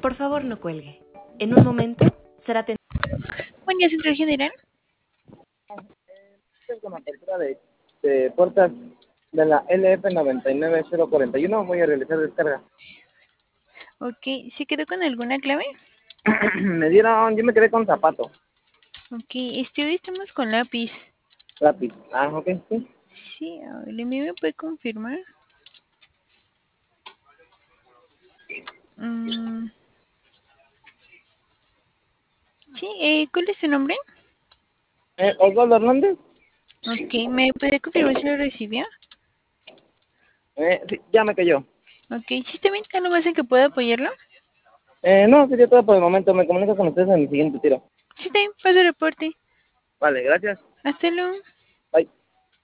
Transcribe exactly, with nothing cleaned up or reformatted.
Por favor, no cuelgue. En un momento será atendido. Buen día, Central General. Con apertura de, de puertas de la L F noventa y nueve cero cuarenta y uno, voy a realizar descarga. Ok, ¿se quedó con alguna clave? Me dieron, yo me quedé con zapato, Ok, este, hoy estamos con lápiz. lápiz. Ah, ok, sí. Sí, a ver, ¿el mío me puede confirmar? Mm, sí, eh, ¿cuál es su nombre? Eh, Osvaldo Hernández. Ok, ¿me puede confirmar si lo recibió? Eh, sí, ya me cayó. Ok, ¿sí está bien? ¿Algo más en que pueda apoyarlo? Eh, no, sería todo por el momento. Me comunico con ustedes en el siguiente tiro. Sí está bien, paso el reporte. Vale, gracias. Hasta luego.